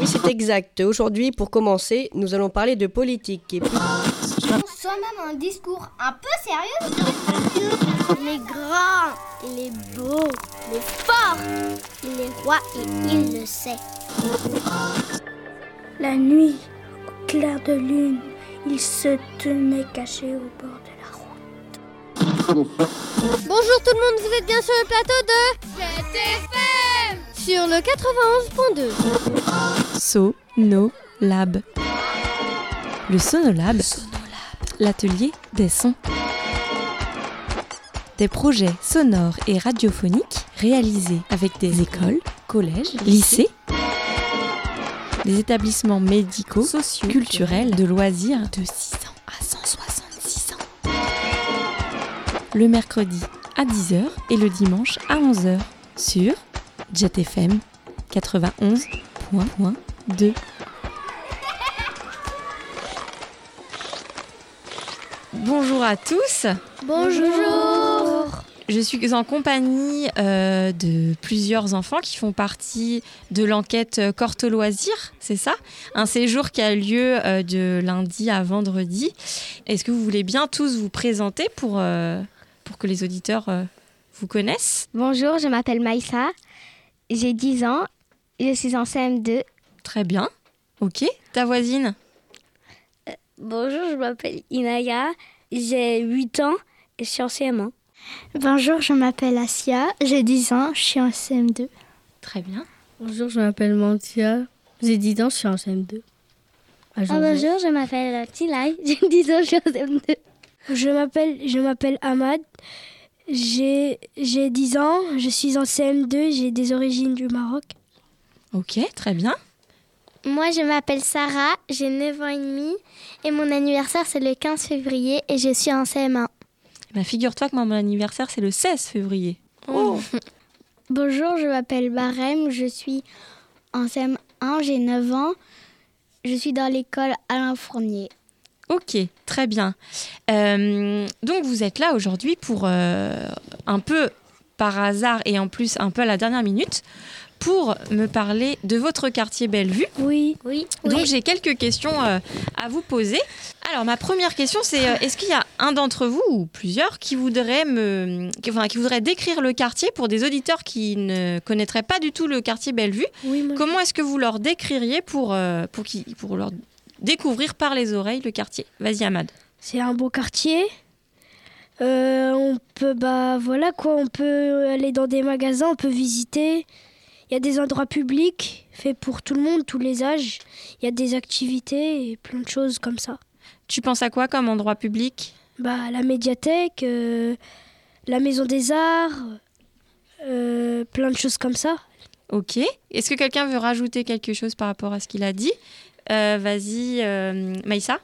Oui, c'est exact. Aujourd'hui, pour commencer, nous allons parler de politique. Et puis... Soit même un discours un peu sérieux. Il est grand, il est beau, il est fort, il est roi et il le sait. La nuit, au clair de lune, il se tenait caché au bord de la route. Bonjour tout le monde, vous êtes bien sur le plateau de ZFM sur le 91.2. Sonolab. Le Sonolab, l'atelier des sons. Des projets sonores et radiophoniques réalisés avec des écoles, collèges, lycées, des établissements médicaux, sociaux, culturels, de loisirs de 6 ans à 166 ans. Le mercredi à 10h et le dimanche à 11h sur ZFM 91.2. Bonjour à tous. Bonjour. Je suis en compagnie de plusieurs enfants qui font partie de l'enquête Corte Loisirs, c'est ça ? Un séjour qui a lieu de lundi à vendredi. Est-ce que vous voulez bien tous vous présenter pour que les auditeurs vous connaissent ? Bonjour, je m'appelle Maïssa, j'ai 10 ans, je suis en CM2. Très bien, ok. Ta voisine ? Bonjour, je m'appelle Inaya, j'ai 8 ans et je suis en CM1. Bonjour, je m'appelle Asia, j'ai 10 ans, je suis en CM2. Très bien. Bonjour, je m'appelle Mantia, j'ai 10 ans, je suis en CM2. Bonjour, je m'appelle Tilay, j'ai 10 ans, je suis en CM2. Je m'appelle Ahmad, j'ai 10 ans, je suis en CM2, j'ai des origines du Maroc. Ok, très bien. Moi, je m'appelle Sarah, j'ai 9 ans et demi et mon anniversaire, c'est le 15 février et je suis en CM1. Ben, figure-toi que moi, mon anniversaire, c'est le 16 février. Oh. Bonjour, je m'appelle Barem, je suis en CM1, j'ai 9 ans, je suis dans l'école Alain Fournier. Ok, très bien. Donc, vous êtes là aujourd'hui pour un peu par hasard et en plus un peu à la dernière minute pour me parler de votre quartier Bellevue. Oui. Donc, j'ai quelques questions à vous poser. Alors, ma première question, c'est est-ce qu'il y a un d'entre vous ou plusieurs qui voudrait décrire le quartier pour des auditeurs qui ne connaîtraient pas du tout le quartier Bellevue ? Oui, Comment est-ce que vous leur décririez pour leur découvrir par les oreilles le quartier ? Vas-y, Ahmad. C'est un beau quartier. On peut aller dans des magasins, on peut visiter. Il y a des endroits publics faits pour tout le monde, tous les âges. Il y a des activités et plein de choses comme ça. Tu penses à quoi comme endroit public ? La médiathèque, la maison des arts, plein de choses comme ça. Ok. Est-ce que quelqu'un veut rajouter quelque chose par rapport à ce qu'il a dit ? Vas-y, Maïssa.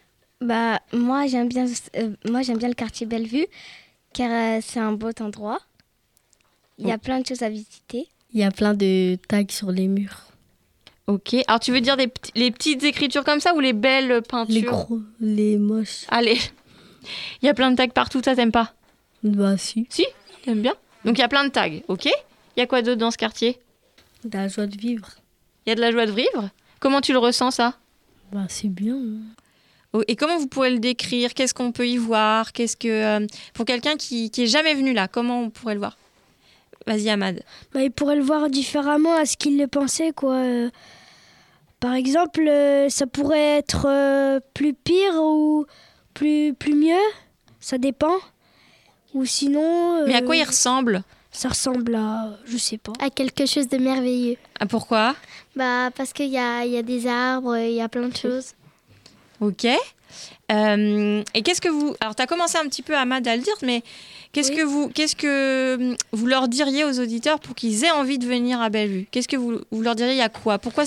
Moi j'aime bien le quartier Bellevue car c'est un beau endroit. Il y a plein de choses à visiter. Il y a plein de tags sur les murs. Ok. Alors, tu veux dire les petites écritures comme ça ou les belles peintures ? Les gros, les moches. Allez. Il y a plein de tags partout, ça t'aimes pas ? Si. Si ? T'aimes bien ? Donc, il y a plein de tags, ok ? Il y a quoi d'autre dans ce quartier ? De la joie de vivre. Il y a de la joie de vivre ? Comment tu le ressens, ça ? C'est bien. Oh, et comment vous pourrez le décrire ? Qu'est-ce qu'on peut y voir ? Pour quelqu'un qui est jamais venu là, comment on pourrait le voir ? Vas-y, Ahmad. Il pourrait le voir différemment à ce qu'il le pensait, quoi. Par exemple, ça pourrait être plus pire ou plus mieux. Ça dépend. Ou sinon... Mais à quoi il ressemble ? Ça ressemble à... je sais pas. À quelque chose de merveilleux. Ah, pourquoi ? Parce qu'il y a des arbres, il y a plein de choses. Ok. Et qu'est-ce que vous... Alors, tu as commencé un petit peu, Ahmad, à le dire, mais qu'est-ce que vous leur diriez aux auditeurs pour qu'ils aient envie de venir à Bellevue ? Qu'est-ce que vous leur diriez ? Il y a quoi ? Pourquoi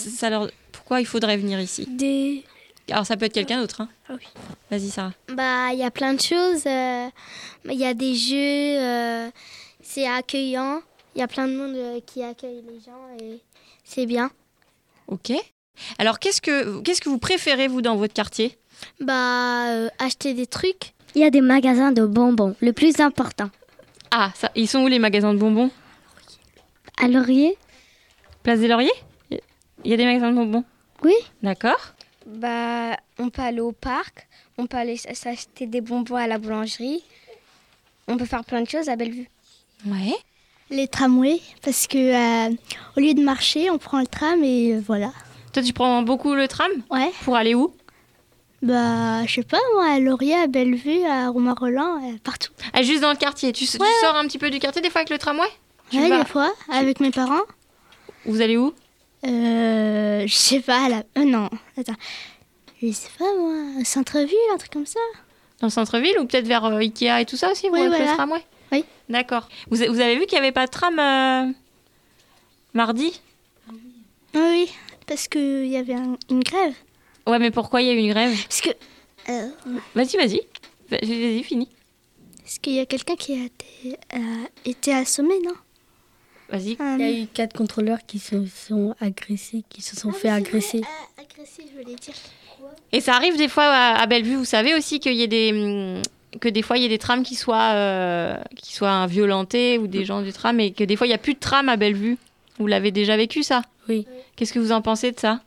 il faudrait venir ici ? Alors, ça peut être quelqu'un d'autre. Hein. Ah oui. Vas-y, Sarah. Il y a plein de choses. Il y a des jeux. C'est accueillant. Il y a plein de monde qui accueille les gens et c'est bien. Ok. Alors, qu'est-ce que vous préférez, vous, dans votre quartier ? Acheter des trucs. Il y a des magasins de bonbons, le plus important. Ah, ça, ils sont où les magasins de bonbons ? À Laurier. Place des Lauriers ? Il y a des magasins de bonbons? Oui. D'accord. Bah, on peut aller au parc, on peut aller s'acheter des bonbons à la boulangerie. On peut faire plein de choses à Bellevue. Ouais. Les tramways, parce que au lieu de marcher, on prend le tram et voilà. Toi, tu prends beaucoup le tram? Ouais. Pour aller où? Bah, je sais pas, moi, à Laurier, à Bellevue, à Romain-Rolland, partout. Ah, juste dans le quartier. Tu sors un petit peu du quartier des fois avec le tramway? Ouais, des fois, avec mes parents. Vous allez où? Je sais pas, non, attends. Je sais pas, moi, centre-ville, un truc comme ça. Dans le centre-ville ou peut-être vers Ikea et tout ça aussi? Oui, avec voilà. le tramway? Oui. D'accord. Vous avez vu qu'il n'y avait pas de tram mardi? Oui, parce qu'il y avait une grève. Ouais, mais pourquoi il y a eu une grève? Parce que... Vas-y, finis. Parce qu'il y a quelqu'un qui a été assommé, non? Vas-y. Il y a eu 4 contrôleurs qui se sont agressés, fait agresser. Agresser, je voulais dire. Et ça arrive des fois à Bellevue, vous savez aussi qu'il y a que des fois il y a des trams qui soient violentés ou des gens du tram, et que des fois il n'y a plus de tram à Bellevue. Vous l'avez déjà vécu, ça? Oui. Qu'est-ce que vous en pensez de ça?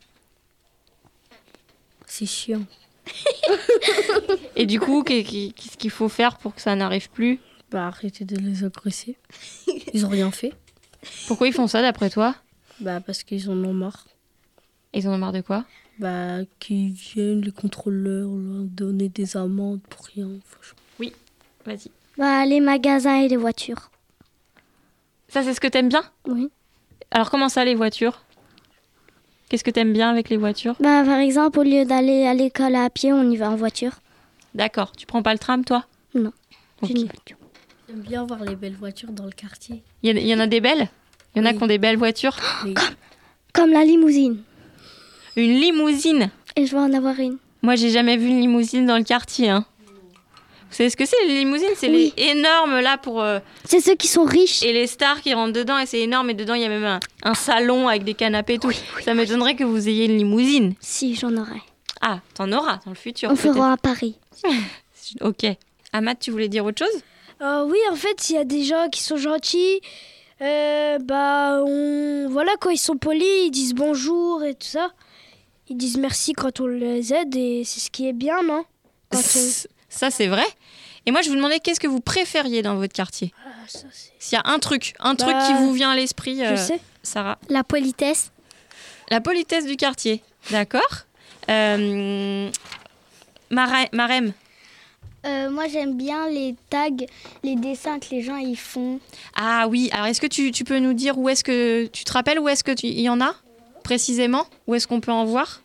C'est chiant. Et du coup, qu'est-ce qu'il faut faire pour que ça n'arrive plus? Bah, arrêtez de les agresser. Ils ont rien fait. Pourquoi ils font ça d'après toi? Bah, parce qu'ils en ont marre. Ils en ont marre de quoi? Bah, qu'ils viennent, les contrôleurs, leur donner des amendes pour rien. Oui, vas-y. Bah, les magasins et les voitures. Ça, c'est ce que t'aimes bien? Oui. Alors, comment ça, les voitures? Qu'est-ce que t'aimes bien avec les voitures? Bah, par exemple, au lieu d'aller à l'école à pied, on y va en voiture. D'accord. Tu prends pas le tram, toi? Non. Ok. J'ai une voiture. J'aime bien voir les belles voitures dans le quartier. Il y en a des belles? Il y en a qui ont des belles voitures? Oui. Comme la limousine. Une limousine? Et je vais en avoir une. Moi, j'ai jamais vu une limousine dans le quartier, hein. Vous savez ce que c'est, les limousines? C'est les énormes, là, pour... C'est ceux qui sont riches. Et les stars qui rentrent dedans, et c'est énorme. Et dedans, il y a même un salon avec des canapés et tout. Ça m'étonnerait que vous ayez une limousine. Si, j'en aurai. Ah, t'en auras dans le futur. On peut-être. fera à Paris. Ok. Ahmad, tu voulais dire autre chose? Oui, en fait, il y a des gens qui sont gentils. Voilà, quand ils sont polis, ils disent bonjour et tout ça. Ils disent merci quand on les aide, et c'est ce qui est bien, non? Ça, c'est vrai. Et moi, je vous demandais qu'est-ce que vous préfériez dans votre quartier? S'il y a un truc qui vous vient à l'esprit, je sais. Sarah. La politesse. La politesse du quartier. D'accord. Marem. Moi, j'aime bien les tags, les dessins que les gens y font. Ah oui. Alors, est-ce que tu peux nous dire où est-ce que... Tu te rappelles où est-ce qu'il y en a précisément? Où est-ce qu'on peut en voir?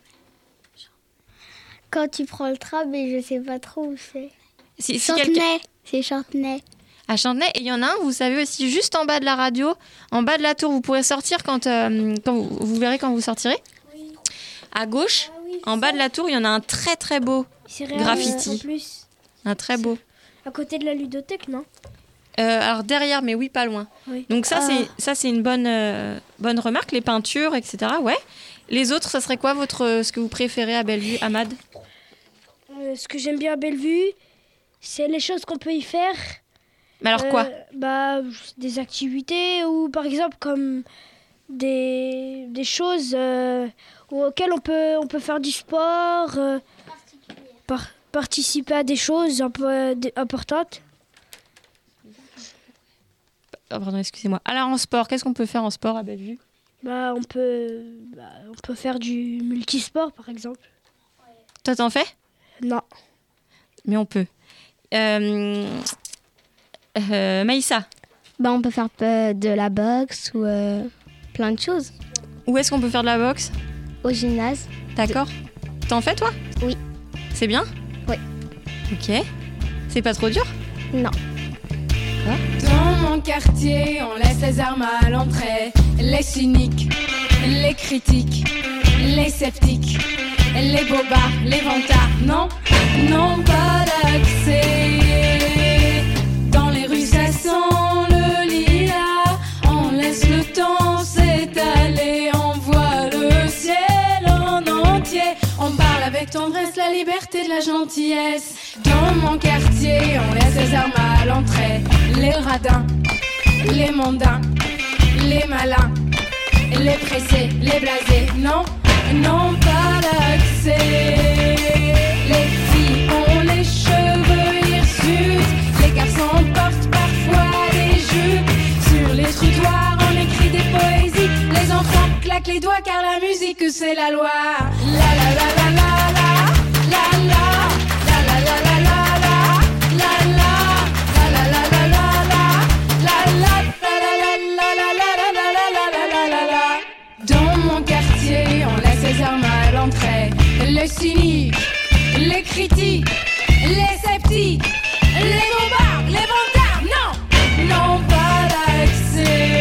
Quand tu prends le tram, mais je sais pas trop où c'est. Chantenay. C'est Chantenay. À Chantenay. Et il y en a un, vous savez aussi, juste en bas de la radio, en bas de la tour. Vous pourrez sortir quand vous verrez quand vous sortirez. Oui. À gauche, en bas de la tour, il y en a un très très beau graffiti. En plus. Un très beau. À côté de la ludothèque, non? Alors derrière, mais oui, pas loin. Oui. Donc ça, c'est une bonne remarque. Les peintures, etc. Ouais. Les autres, ça serait quoi ce que vous préférez à Bellevue, Ahmad? Ce que j'aime bien à Bellevue, c'est les choses qu'on peut y faire. Mais alors quoi? Des activités, ou par exemple comme des choses auxquelles on peut faire du sport, participer à des choses un peu importantes. Pardon, excusez-moi. Alors en sport, qu'est-ce qu'on peut faire en sport à Bellevue? On peut faire du multisport, par exemple. Toi, t'en fais? Non. Mais on peut. Maïssa? On peut faire de la boxe ou plein de choses. Où est-ce qu'on peut faire de la boxe? Au gymnase. D'accord. T'en fais, toi? Oui. C'est bien? Oui. Ok. C'est pas trop dur? Non. Quoi? Dans mon quartier, on laisse les armes à l'entrée. Les cyniques, les critiques, les sceptiques, les bobards, les vantards, non, pas d'accès. Dans les rues, ça sent le lilas. On laisse le temps s'étaler. On voit le ciel en entier. On parle avec tendresse, la liberté de la gentillesse. Dans mon quartier, on laisse les armes à l'entrée. Les radins, les mondains, les malins, les pressés, les blasés, non, n'ont pas d'accès. Les filles ont les cheveux hirsutes, les garçons portent parfois des jupes. Sur les trottoirs on écrit des poésies, les enfants claquent les doigts car la musique c'est la loi. La la la la la la, la la, la la la la la la, la la, la la la la la la, la la, la la la. Dans mon quartier, on laisse les armes à l'entrée. Les cyniques, les critiques, les sceptiques, les bombards, les vantards, non, n'ont pas d'accès.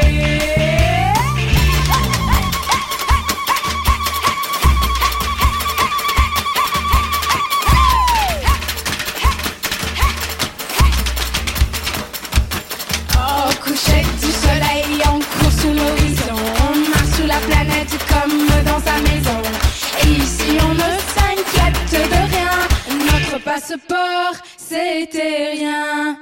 Au coucher du soleil, on court sous l'horizon, on marche sous la planète comme dans sa maison. Et ici on ne s'inquiète de rien, notre passeport c'était rien.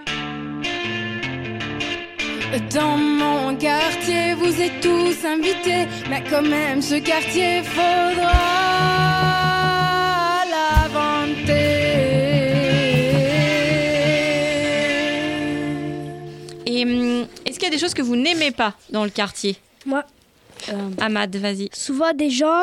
Dans mon quartier vous êtes tous invités, mais quand même ce quartier faudra l'inventer. Et est-ce qu'il y a des choses que vous n'aimez pas dans le quartier? Moi, Ahmad, vas-y. souvent des gens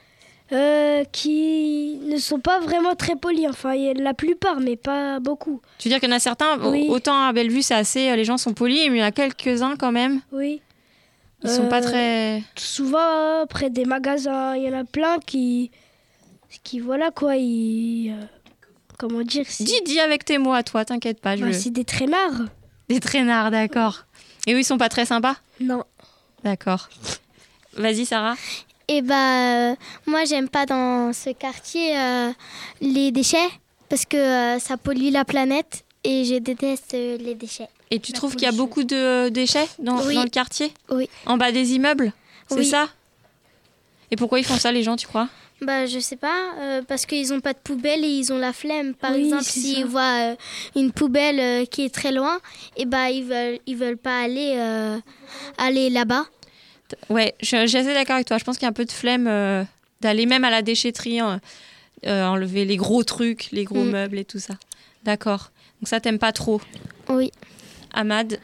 qui ne sont pas vraiment très polis. Enfin, il y a la plupart, mais pas beaucoup. Tu veux dire qu'il y en a certains, Oui. autant à Bellevue, c'est assez, les gens sont polis, mais il y en a quelques-uns quand même. Oui. Ils sont pas très... Souvent, près des magasins, il y en a plein qui voilà quoi, comment dire Dis avec tes mots à toi, t'inquiète pas. C'est des traînards. Des traînards, d'accord. Et eux, ils sont pas très sympas? Non. D'accord. Vas-y, Sarah. Et moi j'aime pas dans ce quartier les déchets parce que ça pollue la planète et je déteste les déchets. Et tu trouves qu'il y a beaucoup de déchets dans le quartier? Oui. En bas des immeubles? C'est Oui. ça? Et pourquoi ils font ça, les gens, tu crois? Je sais pas, parce qu'ils ont pas de poubelle et ils ont la flemme. Par Oui, exemple, c'est s'ils ça. voient une poubelle qui est très loin, et ils veulent pas aller là-bas. Ouais, je suis assez d'accord avec toi. Je pense qu'il y a un peu de flemme d'aller même à la déchetterie, enlever les gros trucs, les gros meubles et tout ça. D'accord. Donc ça, t'aimes pas trop? Oui. Ahmad?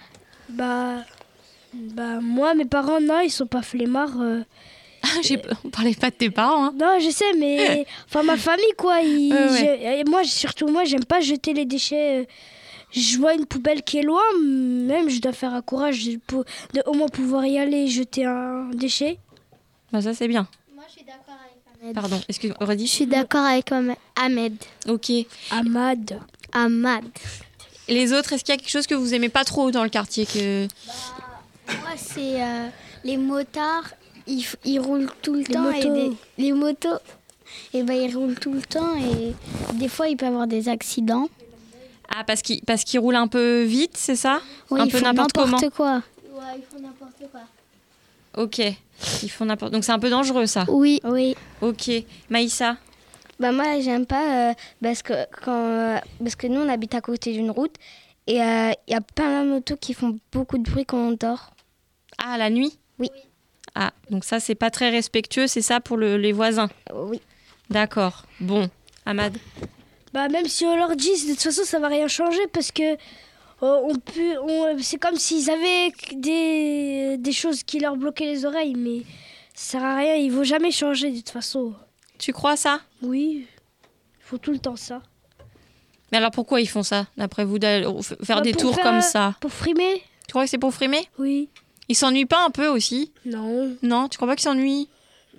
Moi, mes parents, non, ils sont pas flemmards. On parlait pas de tes parents, hein. Non, je sais, mais enfin ma famille quoi. Ouais. Moi, j'aime pas jeter les déchets. Je vois une poubelle qui est loin, même je dois faire un courage de au moins pouvoir y aller et jeter un déchet. Bah, ça, c'est bien. Moi, je suis d'accord avec Ahmed. Pardon, redis. Je suis d'accord avec Ahmed. Ok. Ahmad. Et les autres, est-ce qu'il y a quelque chose que vous aimez pas trop dans le quartier que... Moi, c'est les motards. Ils roulent tout le temps. motos. Les motos, ils roulent tout le temps et des fois, il peut y avoir des accidents. Ah, parce qu'ils roulent un peu vite, c'est ça? Oui, un ils peu font n'importe comment. quoi. Ouais, ils font n'importe quoi. Ok. Ils font n'importe... Donc c'est un peu dangereux, ça? Oui. Ok. Maïssa? Moi, j'aime pas parce que nous, on habite à côté d'une route et il y a plein de motos qui font beaucoup de bruit quand on dort. Ah, la nuit? Oui. Ah, donc ça, c'est pas très respectueux, c'est ça pour les voisins? Oui. D'accord. Bon. Ahmad? Même si on leur dit, de toute façon, ça va rien changer parce que c'est comme s'ils avaient des choses qui leur bloquaient les oreilles, mais ça sert à rien, ils vont jamais changer de toute façon. Tu crois ça? Oui, ils font tout le temps ça. Mais alors pourquoi ils font ça, d'après vous, faire des tours comme ça? Pour frimer. Tu crois que c'est pour frimer? Oui. Ils s'ennuient pas un peu aussi? Non. Non, tu crois pas qu'ils s'ennuient?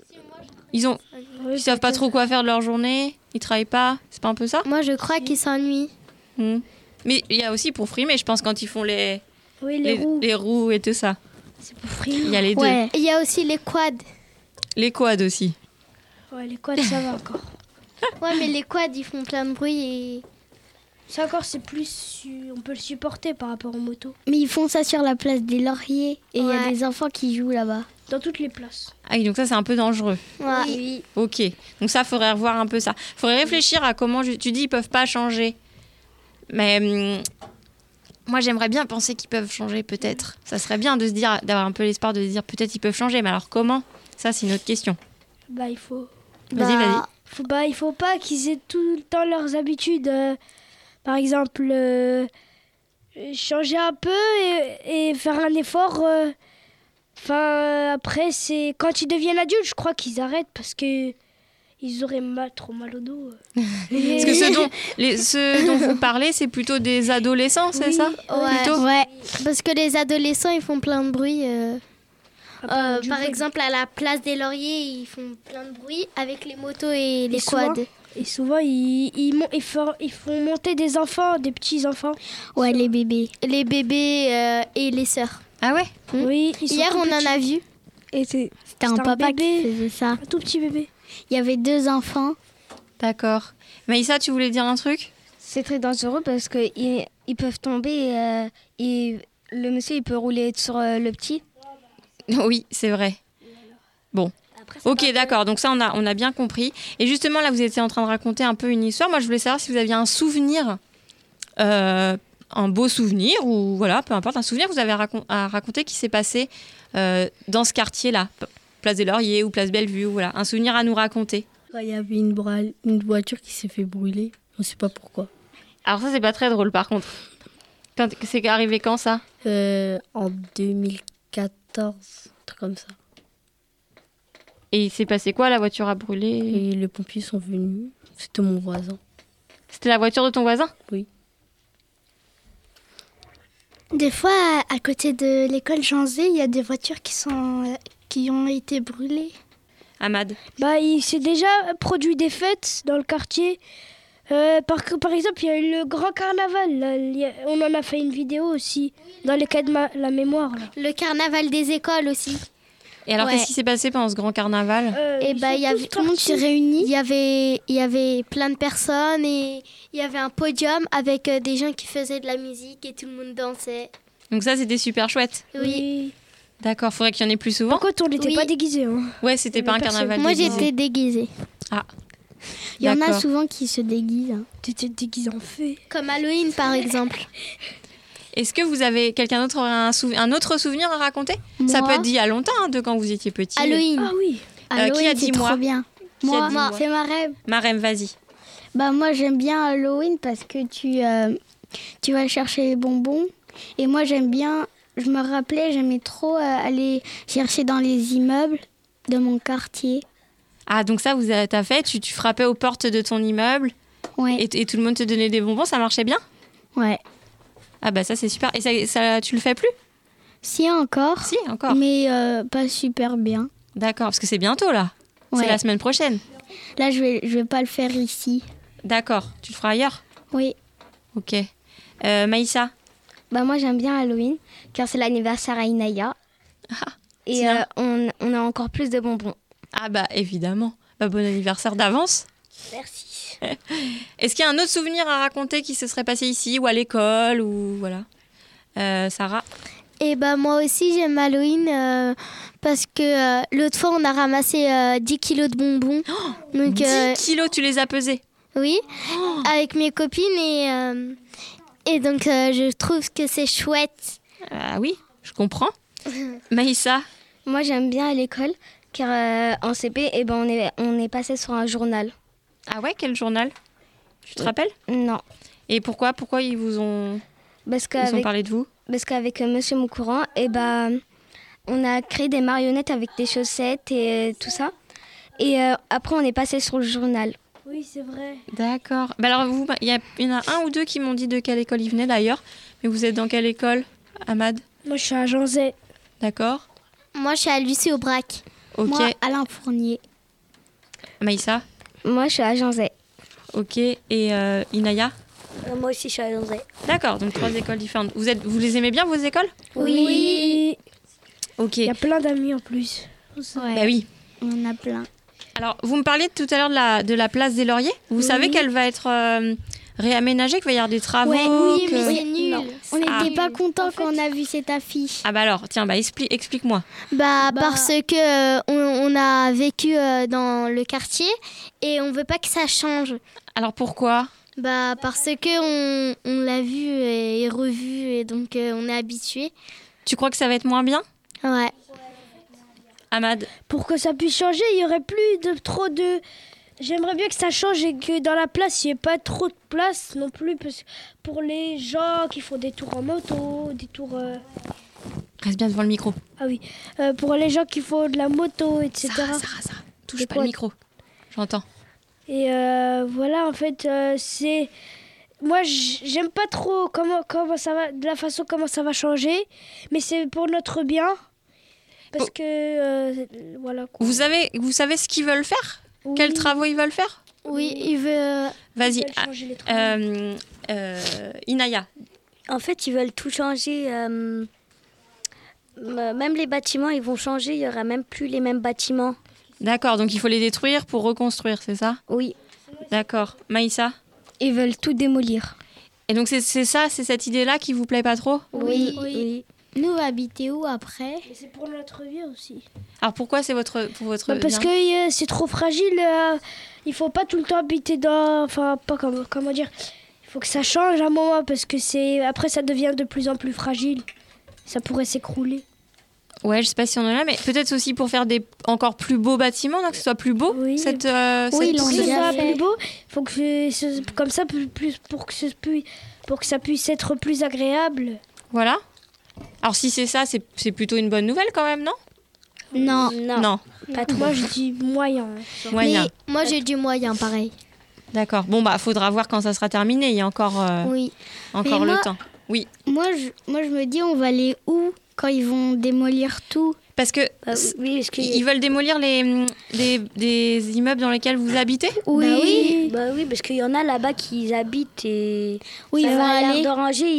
Ils savent pas trop quoi faire de leur journée? Ils travaillent pas? C'est pas un peu ça? Moi, je crois qu'ils s'ennuient. Mais il y a aussi pour frimer, je pense, quand ils font les roues. Les roues et tout ça. C'est pour frimer. Il y a les deux. Ouais. Il y a aussi les quads. Les quads aussi. Ouais, les quads, ça va encore. Ouais, mais les quads, ils font plein de bruit et... Ça encore, c'est plus... On peut le supporter par rapport aux motos. Mais ils font ça sur la place des Lauriers et il y a des enfants qui jouent là-bas. Dans toutes les places. Ah oui, donc ça, c'est un peu dangereux. Ouais. Oui. Ok, donc ça, faudrait revoir un peu ça. Faudrait réfléchir à comment... Tu dis, ils peuvent pas changer. Mais moi, j'aimerais bien penser qu'ils peuvent changer, peut-être. Ça serait bien de se dire, d'avoir un peu l'espoir de se dire, peut-être ils peuvent changer. Mais alors, comment? Ça, c'est une autre question. Bah, il faut... Vas-y. Il faut pas qu'ils aient tout le temps leurs habitudes. Par exemple, changer un peu et faire un effort. Après, c'est quand ils deviennent adultes, je crois qu'ils arrêtent parce que ils auraient trop mal au dos. Parce que ceux dont vous parlez, c'est plutôt des adolescents, c'est ça? Ouais, parce que les adolescents, ils font plein de bruit. Par exemple, à la place des Lauriers, ils font plein de bruit avec les motos et les quads. Et souvent, ils font monter des enfants, des petits-enfants. Ouais, les bébés. Les bébés et les sœurs. Ah ouais? Oui. Hier, on en a vu. Et c'était un papa bébé, qui faisait ça. Un tout petit bébé. Il y avait 2 enfants. D'accord. Maïssa, tu voulais dire un truc? C'est très dangereux parce qu'ils peuvent tomber et le monsieur, il peut rouler sur le petit. Oui, c'est vrai. Bon. Ok, d'accord. Donc ça, on a bien compris. Et justement, là, vous étiez en train de raconter un peu une histoire. Moi, je voulais savoir si vous aviez un souvenir, un beau souvenir, ou voilà, peu importe, un souvenir que vous avez à raconter qui s'est passé dans ce quartier-là, Place des Lauriers ou Place Bellevue, ou voilà, un souvenir à nous raconter. Il y avait une voiture qui s'est fait brûler. On ne sait pas pourquoi. Alors ça, c'est pas très drôle, par contre. C'est arrivé quand, ça? En 2014, un truc comme ça. Et il s'est passé quoi? La voiture a brûlé? Et les pompiers sont venus. C'était mon voisin. C'était la voiture de ton voisin? Oui. Des fois, à côté de l'école Jean Zé, il y a des voitures qui ont été brûlées. Ahmad? Bah, il s'est déjà produit des fêtes dans le quartier. Par exemple, il y a eu le grand carnaval. Là, on en a fait une vidéo aussi, dans les cas de la mémoire. Là. Le carnaval des écoles aussi. Et alors, qu'est-ce qui s'est passé pendant ce grand carnaval? Tout le monde s'est réuni. Il y avait plein de personnes et il y avait un podium avec des gens qui faisaient de la musique et tout le monde dansait. Donc ça, c'était super chouette. Oui. D'accord, faudrait qu'il y en ait plus souvent. Par contre, on n'était pas déguisés. Hein. Ouais, c'était pas un carnaval Moi, déguisé. j'étais déguisée. Ah. Il y en a D'accord. souvent qui se déguisent. Tu étais déguisé en fée. Comme Halloween, par exemple. Est-ce que vous avez quelqu'un d'autre un autre souvenir à raconter? Moi. Ça peut être d'il y a longtemps, hein, de quand vous étiez petit. Halloween. Ah oui. Halloween, qui a dit c'est moi? trop bien. Qui a dit moi? C'est Marem. Marem, vas-y. Bah moi j'aime bien Halloween parce que tu vas chercher les bonbons et moi j'aime bien, je me rappelais, j'aimais trop aller chercher dans les immeubles de mon quartier. Ah, donc ça, t'as fait, tu frappais aux portes de ton immeuble Ouais. et tout le monde te donnait des bonbons, ça marchait bien? Ouais. Ah bah ça, c'est super. Et ça, tu le fais plus? Si encore. Si, encore. Mais pas super bien. D'accord, parce que c'est bientôt là. Ouais. C'est la semaine prochaine. Là je vais pas le faire ici. D'accord, tu le feras ailleurs? Oui. Ok. Maïssa? Bah moi j'aime bien Halloween car c'est l'anniversaire à Inaya. Et on a encore plus de bonbons. Ah bah évidemment. Bah, bon anniversaire d'avance. Merci. Est-ce qu'il y a un autre souvenir à raconter qui se serait passé ici ou à l'école ou voilà? Sarah? Et bah moi aussi j'aime Halloween parce que l'autre fois on a ramassé 10 kilos de bonbons. Donc, 10 kilos, tu les as pesés? Oui, avec mes copines et donc je trouve que c'est chouette. Ah oui, je comprends. Maïssa? Moi j'aime bien à l'école car en CP on est passé sur un journal. Ah ouais, quel journal? Tu te rappelles? Non. Et pourquoi ils vous ont, ils ont parlé de vous? Parce qu'avec Monsieur Moucourant, on a créé des marionnettes avec des chaussettes et tout ça. Et après, on est passé sur le journal. Oui, c'est vrai. D'accord. Bah alors, il y en a un ou deux qui m'ont dit de quelle école ils venaient d'ailleurs. Mais vous êtes dans quelle école, Ahmad? Moi, je suis à Jean Zay. D'accord. Moi, je suis à Lucie Aubrac. Ok. Moi, Alain Fournier. Maïssa? Moi, je suis à Jean Zay. Ok. Et Inaya? Moi aussi, je suis à Jean Zay. D'accord, donc 3 écoles différentes. Vous les aimez bien, vos écoles? Oui. Ok. Il y a plein d'amis en plus. Ouais. Bah oui. On en a plein. Alors, vous me parliez tout à l'heure de la place des Lauriers. Vous savez qu'elle va être réaménagée, qu'il va y avoir des travaux? Oui, mais c'est nul. Non. On n'était pas contents quand on a vu cette affiche. Ah bah alors, tiens, explique-moi. Parce que on a vécu dans le quartier et on veut pas que ça change. Alors pourquoi? Parce que on l'a vu et revu et donc on est habitué. Tu crois que ça va être moins bien? Ouais. Ahmad. Pour que ça puisse changer, il y aurait plus de trop de... J'aimerais bien que ça change et que dans la place, il n'y ait pas trop de place non plus. Parce que pour les gens qui font des tours en moto, des tours... Reste bien devant le micro. Ah oui. Pour les gens qui font de la moto, etc. Sarah, touche pas le micro. J'entends. Et voilà, en fait, c'est... Moi, j'aime pas trop comment ça va, de la façon comment ça va changer, mais c'est pour notre bien, parce que voilà. Quoi. Vous savez ce qu'ils veulent faire ? Oui. Quels travaux ils veulent faire ? Oui, ils veulent... Vas-y, Ils veulent changer les travaux. Inaya. En fait, ils veulent tout changer. Même les bâtiments, ils vont changer. Il y aura même plus les mêmes bâtiments. D'accord, donc il faut les détruire pour reconstruire, c'est ça ? Oui. D'accord. Maïssa ? Ils veulent tout démolir. Et donc c'est cette idée-là qui vous plaît pas trop ? Oui. Nous, on va habiter où après ? Mais c'est pour notre bien aussi. Alors pourquoi c'est pour votre Parce bien ? que c'est trop fragile. Il faut pas tout le temps habiter dans... Enfin, pas comment dire. Il faut que ça change à un moment, parce que après, ça devient de plus en plus fragile. Ça pourrait s'écrouler. Ouais, je sais pas si on en a, mais peut-être aussi pour faire des encore plus beaux bâtiments, donc que ce soit plus beau. Oui. Cette, Oui, cette- pour que ce déjà soit fait. plus beau, faut que comme ça, pour que ça puisse être plus agréable. Voilà. Alors si c'est ça, c'est plutôt une bonne nouvelle quand même, non ? Non. Non. Pas trop. Moi, je dis moyen. Moyen. Mais moi, j'ai du moyen, pareil. D'accord. Bon bah faudra voir quand ça sera terminé. Il y a encore Oui. encore Mais le moi- temps. Oui. Moi, je me dis, on va aller où quand ils vont démolir tout ? Parce que Oui, parce que... ils veulent démolir des immeubles dans lesquels vous habitez ? Oui. Bah oui, parce qu'il y en a là-bas qui y habitent et Où ils ça vont va l'air aller d'Oranger,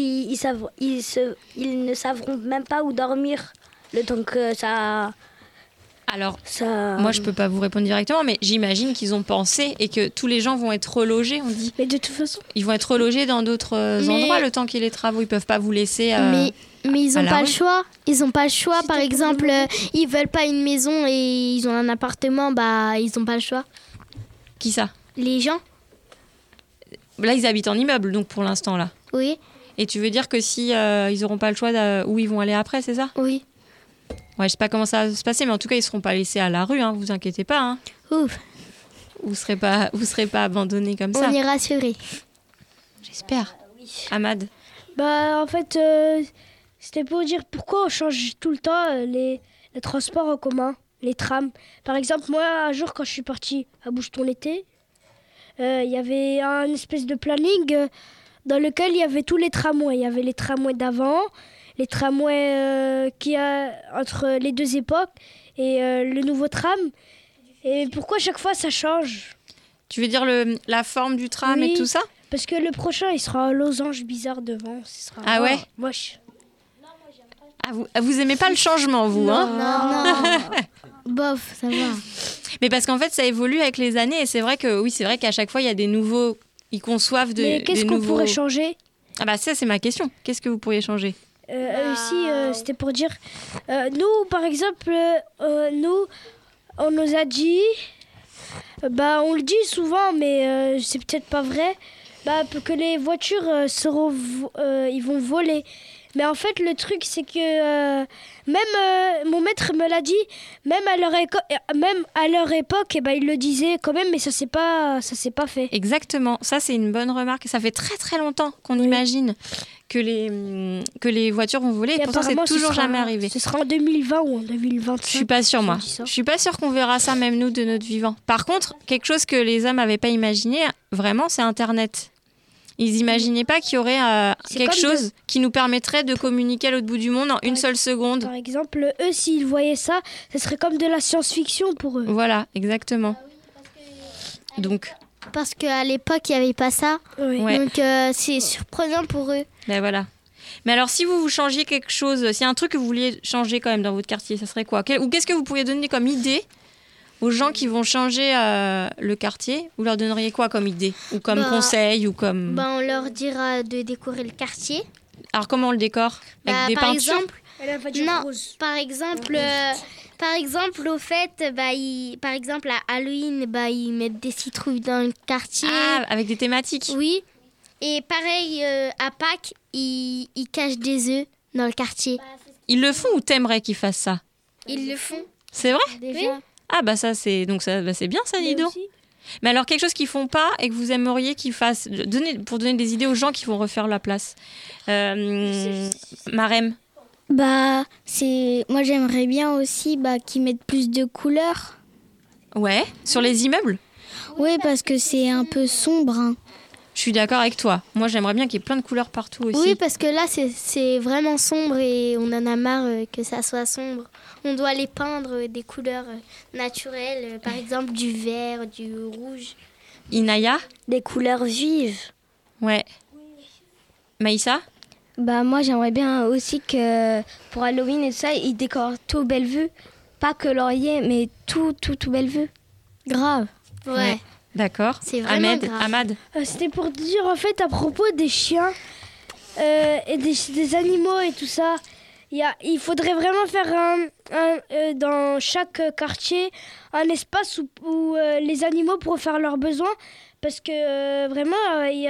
ils ne savront même pas où dormir le temps que ça... Alors, ça... moi je peux pas vous répondre directement, mais j'imagine qu'ils ont pensé et que tous les gens vont être relogés, on dit. Mais de toute façon, Ils vont être relogés dans d'autres endroits le temps qu'il y ait les travaux. Ils peuvent pas vous laisser... Mais ils à n'ont la pas rue. le choix. Ils n'ont pas le choix. C'était Par pour exemple, le moment. ils veulent pas une maison et ils ont un appartement. Bah, ils n'ont pas le choix. Qui ça ? Les gens, Là, ils habitent en immeuble, donc pour l'instant là. oui, Et tu veux dire que si ils auront pas le choix où ils vont aller après, c'est ça ? oui. Ouais, je sais pas comment ça va se passer, mais en tout cas, ils seront pas laissés à la rue, hein, vous inquiétez pas. Hein. Ouf, Vous serez pas abandonnés comme ça. on est rassurés. J'espère. Ahmad. bah en fait, c'était pour dire pourquoi on change tout le temps les transports en commun, les trams. Par exemple, moi, un jour, quand je suis partie à Boucheton-l'été, il y avait un espèce de planning dans lequel il y avait tous les tramways. Il y avait les tramways d'avant, les tramways qui a entre les deux époques et le nouveau tram. Et pourquoi chaque fois ça change ? Tu veux dire la forme du tram Oui. et tout ça ? Parce que le prochain, il sera un losange bizarre devant. Ce sera Ah ouais ? moche. Vous aimez pas le changement, vous, hein ? Non. Bof, ça va. Mais parce qu'en fait, ça évolue avec les années, et c'est vrai qu'à chaque fois, il y a des nouveaux... Ils conçoivent Mais qu'est-ce qu'on pourrait changer ? Ah bah ça, c'est ma question. Qu'est-ce que vous pourriez changer ? C'était pour dire... nous, par exemple, on nous a dit... on le dit souvent, mais c'est peut-être pas vrai, que les voitures ils vont voler. Mais en fait, le truc, c'est que même mon maître me l'a dit, même à leur époque, ils le disaient quand même, mais ça s'est pas fait. Exactement. Ça, c'est une bonne remarque. Ça fait très très longtemps qu'on imagine que les voitures vont voler, et pourtant, c'est toujours jamais arrivé. Ce sera en 2020 ou en 2025. Je suis pas sûre, moi. Je suis pas sûre qu'on verra ça, même nous, de notre vivant. Par contre, quelque chose que les hommes n'avaient pas imaginé, vraiment, c'est Internet. Ils n'imaginaient pas qu'il y aurait quelque chose qui nous permettrait de communiquer à l'autre bout du monde en une seule seconde. Par exemple, eux, s'ils voyaient ça, ce serait comme de la science-fiction pour eux. Voilà, exactement. Donc, Parce qu'à l'époque, il n'y avait pas ça. Oui. ouais. Donc, c'est surprenant pour eux. Ben voilà. Mais alors, si vous changiez quelque chose, s'il y a un truc que vous vouliez changer quand même dans votre quartier, ça serait quoi ? Ou qu'est-ce que vous pourriez donner comme idée aux gens qui vont changer le quartier ? Vous leur donneriez quoi comme idée ? Ou comme conseil ou comme... On leur dira de décorer le quartier. Alors, comment on le décore ? Avec des par peintures ? exemple, par exemple, au fait, par exemple, à Halloween, ils mettent des citrouilles dans le quartier. Ah, avec des thématiques. Oui. Et pareil, à Pâques, ils cachent des œufs dans le quartier. Ils le font ou t'aimerais qu'ils fassent ça ? Ils le font. C'est vrai ? Déjà. Ah bah ça c'est donc ça bah, c'est bien ça, dis donc. Mais alors quelque chose qu'ils font pas et que vous aimeriez qu'ils fassent, pour donner des idées aux gens qui vont refaire la place. Marème. Moi j'aimerais bien aussi qu'ils mettent plus de couleurs. Ouais, sur les immeubles. Oui, parce que c'est un peu sombre. Hein. Je suis d'accord avec toi. Moi j'aimerais bien qu'il y ait plein de couleurs partout aussi. Oui, parce que là c'est vraiment sombre et on en a marre que ça soit sombre. On doit les peindre des couleurs naturelles, par exemple du vert, du rouge. Inaya ? Des couleurs vives. Ouais. Maïssa ? Moi, j'aimerais bien aussi que pour Halloween et tout ça, ils décorent tout Bellevue. Pas que Laurier, mais tout Bellevue. Grave. Ouais. D'accord. C'est vraiment grave. Ahmad. C'était pour dire en fait à propos des chiens et des animaux et tout ça. Il faudrait vraiment faire dans chaque quartier un espace où les animaux pourraient faire leurs besoins. Parce que vraiment, il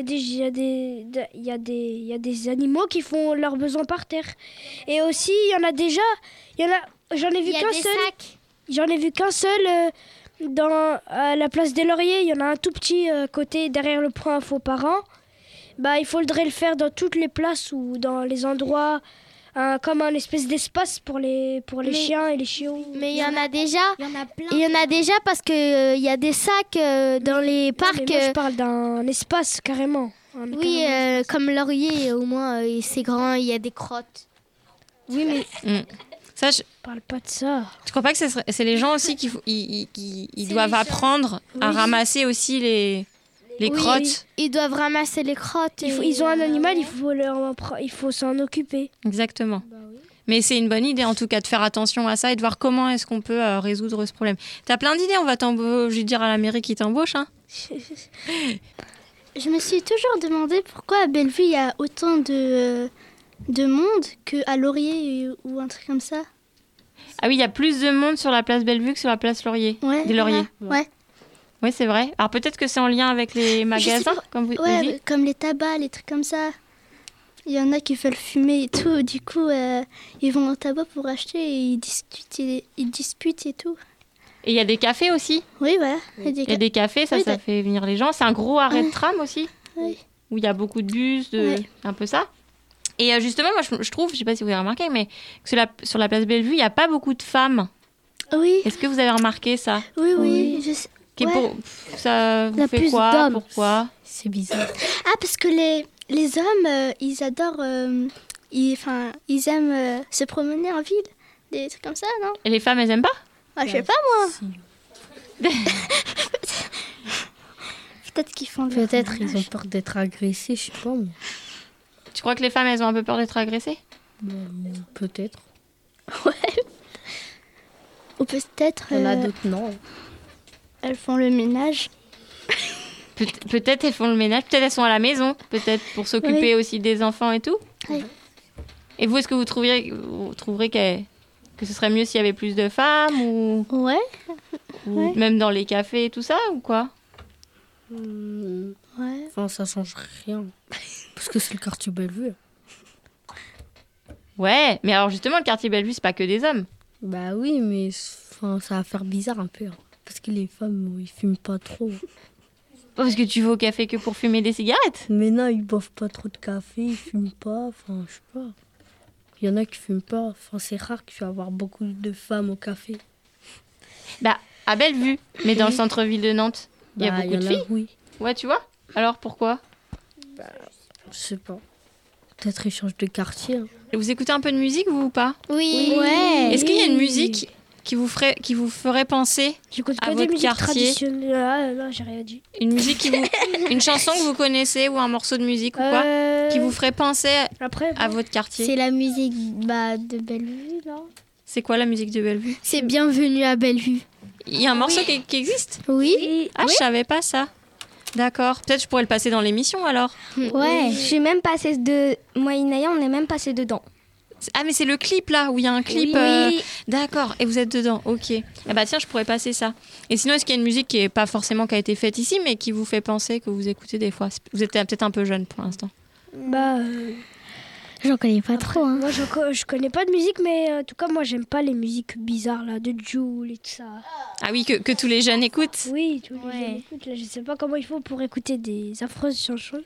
y a des animaux qui font leurs besoins par terre. Et aussi, il y en a déjà. J'en ai vu qu'un seul. J'en ai vu qu'un seul à la place des Lauriers. Il y en a un tout petit côté derrière le point info parents. Il faudrait le faire dans toutes les places ou dans les endroits. Comme un espèce d'espace pour les chiens et les chiots. Mais il y en a déjà. Il y en a plein. Il y en a déjà parce que il y a des sacs dans les parcs. Mais moi, je parle d'un espace carrément. Oui, comme Laurier, au moins c'est grand, il y a des crottes. Oui, mais ça, je parle pas de ça. Tu crois pas que c'est les gens aussi qui doivent apprendre à ramasser aussi les crottes. Ils doivent ramasser les crottes. Ils ont un animal, il faut s'en occuper. Exactement. Mais c'est une bonne idée en tout cas de faire attention à ça et de voir comment est-ce qu'on peut résoudre ce problème. T'as plein d'idées, on va je vais dire à la mairie qui t'embauche. Hein. Je me suis toujours demandé pourquoi à Bellevue il y a autant de monde qu'à Laurier ou un truc comme ça. Ah oui, il y a plus de monde sur la place Bellevue que sur la place Laurier. Ouais, des Lauriers. Ouais. Oui, c'est vrai. Alors peut-être que c'est en lien avec les magasins, comme vous dites. Comme les tabacs, les trucs comme ça. Il y en a qui veulent fumer et tout. Du coup, ils vont au tabac pour acheter et ils disputent et tout. Et il y a des cafés aussi. Oui, voilà. Il y a des cafés, ça fait venir les gens. C'est un gros arrêt de tram aussi. Oui. Où il y a beaucoup de bus, un peu ça. Et justement, moi, je trouve, je ne sais pas si vous avez remarqué, mais que sur la place Bellevue, il n'y a pas beaucoup de femmes. Oui. Est-ce que vous avez remarqué ça ? Oui. Je sais. Ça vous fait quoi ? Pourquoi ? C'est bizarre. Ah, parce que les hommes, ils adorent... ils aiment se promener en ville. Des trucs comme ça, non ? Et les femmes, elles aiment pas ? Je sais pas, moi. Peut-être qu'ils font... Peut-être ils ont peur d'être agressés, je sais pas moi. Tu crois que les femmes, elles ont un peu peur d'être agressées ? Peut-être. Ouais. Ou peut-être... Il y en a d'autres, non. Elles font le ménage. Peut-être elles font le ménage, peut-être elles sont à la maison, peut-être pour s'occuper aussi des enfants et tout. Oui. Et vous, est-ce que vous trouverez que ce serait mieux s'il y avait plus de femmes ou même dans les cafés et tout ça ou quoi ? Ouais. Enfin, ça change rien. Parce que c'est le quartier Bellevue. Ouais, mais alors justement, le quartier Bellevue, c'est pas que des hommes. Bah oui, mais ça va faire bizarre un peu. Hein. Parce que les femmes, ils fument pas trop. Parce que tu vas au café que pour fumer des cigarettes ? Mais non, ils boivent pas trop de café, ils fument pas, enfin, je sais pas. Il y en a qui fument pas, enfin, c'est rare qu'il y ait avoir beaucoup de femmes au café. Bah, à Bellevue, mais dans le centre-ville de Nantes, il y a beaucoup de filles. Oui. Ouais, tu vois ? Alors, pourquoi ? Je sais pas. Peut-être ils changent de quartier. Hein. Et vous écoutez un peu de musique, vous, ou pas ? Oui. Ouais. Est-ce qu'il y a une musique qui vous ferait penser à votre quartier ? Non, j'ai rien dit. Une musique une chanson que vous connaissez ou un morceau de musique ou quoi qui vous ferait penser à votre quartier ? C'est la musique de Bellevue, non ? C'est quoi la musique de Bellevue ? C'est Bienvenue à Bellevue. Il y a un morceau qui existe ? Oui. Ah, je savais pas ça. D'accord. Peut-être je pourrais le passer dans l'émission alors. Ouais. Je suis même passée moi et Inaya, on est même passé dedans. Ah, mais c'est le clip là où il y a un clip. Oui. D'accord. Et vous êtes dedans. Ok. Eh bah tiens, je pourrais passer ça. Et sinon, est-ce qu'il y a une musique qui est pas forcément qui a été faite ici, mais qui vous fait penser que vous écoutez des fois ? Vous êtes peut-être un peu jeune pour l'instant. J'en connais pas trop. Hein. Moi, je connais pas de musique, mais en tout cas, moi, j'aime pas les musiques bizarres, là, de Jul et tout ça. Ah oui, que tous les jeunes écoutent. Oui, tous les jeunes écoutent. Là, je sais pas comment il faut pour écouter des affreuses chansons.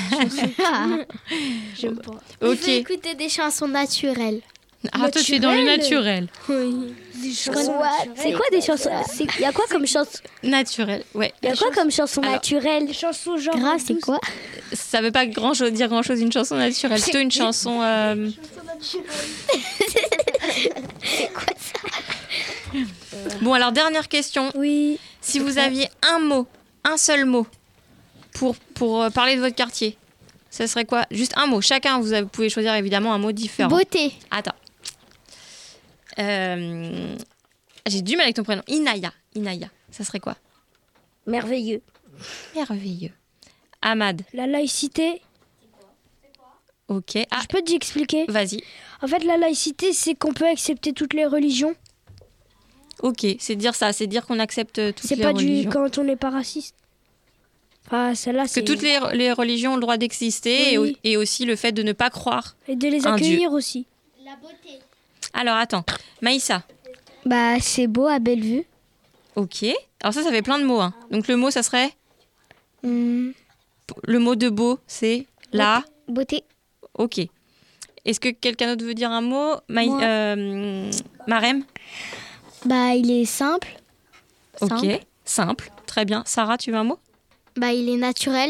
J'aime pas. Il faut écouter des chansons naturelles. Ah, toi, tu es dans le naturel. Oui. C'est quoi des chansons? Il y a quoi comme chanson naturelle? Ouais. Il y a quoi comme chanson naturelle? Des chansons genre. Grave, c'est quoi? Ça veut pas dire grand chose une chanson naturelle. Plutôt une chanson. C'est quoi ça? Bon, alors dernière question. Oui. Si vous aviez un seul mot pour parler de votre quartier, ça serait quoi? Juste un mot. Chacun, vous pouvez choisir évidemment un mot différent. Beauté. Attends. J'ai du mal avec ton prénom. Inaya. Ça serait quoi? Merveilleux. Merveilleux. Ahmad. La laïcité. Ok. Ah, Je peux t'expliquer? vas-y. En fait, la laïcité, c'est qu'on peut accepter toutes les religions. Ok, c'est dire ça. C'est dire qu'on accepte toutes les C'est pas religions. quand on n'est pas raciste. Enfin, celle-là, Parce que toutes les religions ont le droit d'exister Oui. et aussi le fait de ne pas croire. Et de les un accueillir aussi. La beauté. Alors, attends. Maïssa. Bah, c'est beau à Bellevue. Ok. Alors ça fait plein de mots. Hein. Donc le mot, ça serait Le mot de beau, c'est la... Beauté. Ok. Est-ce que quelqu'un d'autre veut dire un mot? Marem? Bah, il est simple. Ok. Simple. Très bien. Sarah, tu veux un mot? Bah, il est naturel.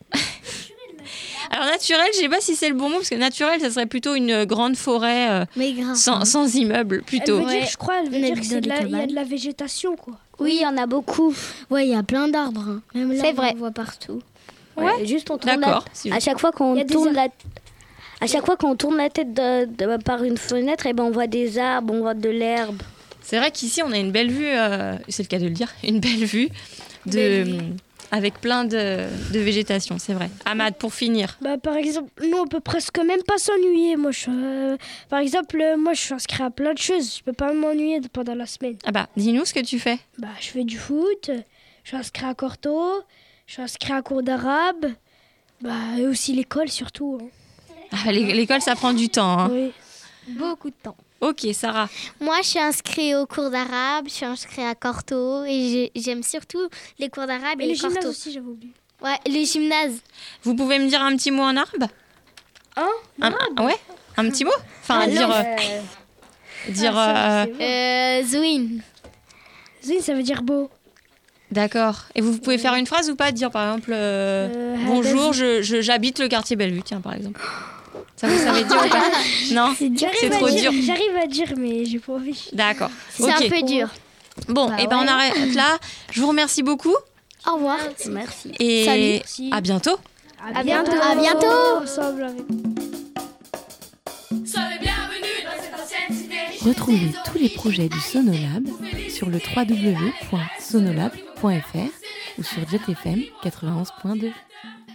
Alors naturel, je sais pas si c'est le bon mot, parce que naturel, ça serait plutôt une grande forêt Mais grave. sans immeuble, plutôt. Elle veut dire, je crois, elle veut On dire est que dans des il y a cabanes. de la végétation, quoi. Oui, il y en a beaucoup. Ouais, il y a plein d'arbres. Hein. Même là, C'est vrai. on voit partout. Ouais. Juste on tourne D'accord. à chaque fois qu'on Il y a des tourne à chaque fois qu'on tourne la tête par une fenêtre, et ben on voit des arbres, on voit de l'herbe. C'est vrai qu'ici, on a une belle vue, c'est le cas de le dire, une belle vue avec plein de végétation, c'est vrai. Ahmad, pour finir. Bah, par exemple, nous, on peut presque même pas s'ennuyer. Moi, par exemple, moi, je suis inscrit à plein de choses. Je peux pas m'ennuyer pendant la semaine. Ah bah, dis-nous ce que tu fais. Bah, je fais du foot, je suis inscrit à Corto, je suis inscrit à cours d'arabe. Bah, et aussi l'école, surtout. Hein. Ah, l'école, ça prend du temps. Hein. Oui. Beaucoup de temps. Ok, Sarah. Moi, je suis inscrite au cours d'arabe, je suis inscrite à Corto et j'aime surtout les cours d'arabe et Et le les gymnase Corto. aussi, j'avais oublié. Ouais, le gymnase. Vous pouvez me dire un petit mot en arabe? Ouais, un petit mot. Enfin, Zouine. Zine, ça veut dire beau. D'accord. Et vous pouvez faire une phrase ou pas? Dire par exemple bonjour, j'habite le quartier Bellevue, tiens, par exemple. Ça vous savez dire ou pas? Non, c'est trop dur. J'arrive à dire, mais j'ai pas envie. D'accord. C'est Ok. un peu dur. Bon, et ben on arrête là. Je vous remercie beaucoup Au revoir. Merci. et Salut. à bientôt. À bientôt. À Oh, bientôt. Ensemble avec... Retrouvez tous les projets du Sonolab sur le www.sonolab.fr ou sur JetFM 91.2.